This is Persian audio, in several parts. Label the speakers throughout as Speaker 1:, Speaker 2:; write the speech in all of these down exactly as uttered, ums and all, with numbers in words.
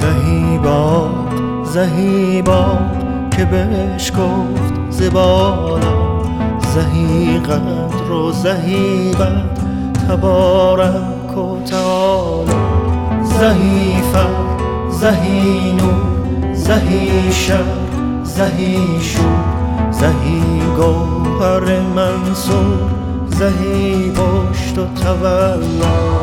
Speaker 1: زهی باغ زهی باغ که بهش گفت زبالا، زهی قدر و زهی بد تبارک و تعالی. زهی فرد زهی نور زهی شر زهی شور، زهی گوهر منصور زهی پشت و تولا.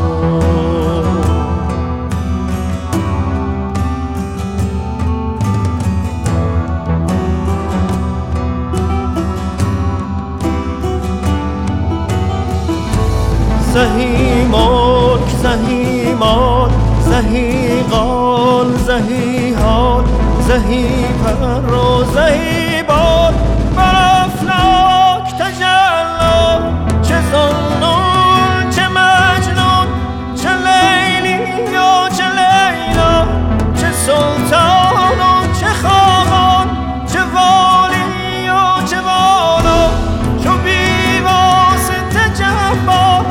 Speaker 1: زهی ملک زهی مال زهی قال زهی حال، زهی پر و زهی بال بر افلاک تجلی. چه ذوالنون چه مجنون، چه لیلی و چه لیلا، چه سلطان و چه خاقان، چه والی و چه والا. چو بی واسطه جبار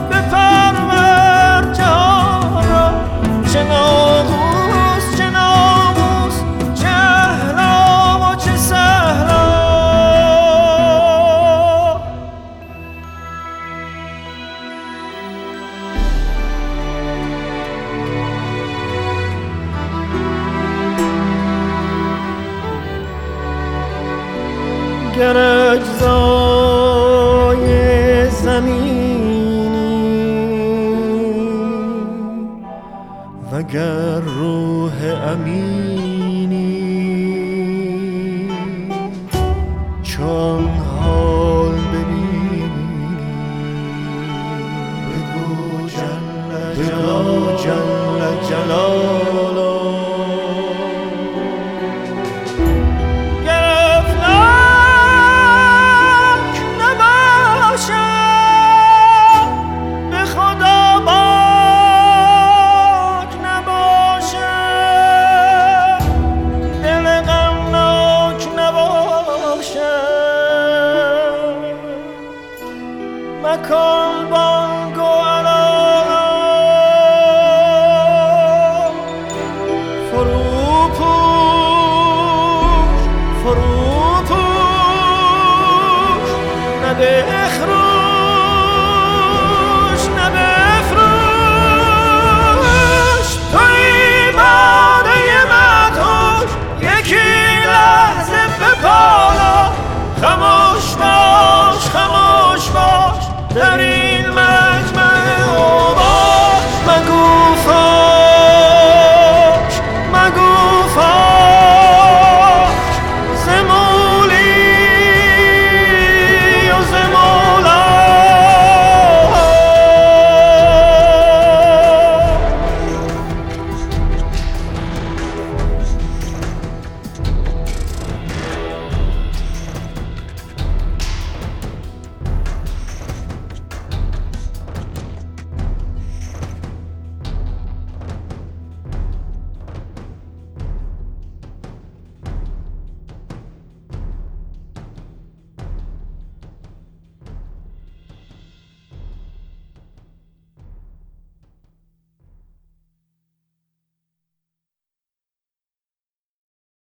Speaker 1: بپرور جهان را، چه ناموس چه ناموس، چه اهلا و چه سهلا. گر اجزای زمینی وگر روح امینی، چون حال ببینی بگو جل جلاله، جل جلاله. مکن بانگ و علالا، فرو پوش فرو پوش، نه بخروش نه بفروش. توی باده مدهوش یکی لحظه بپالا، خموش باش خموش باش در این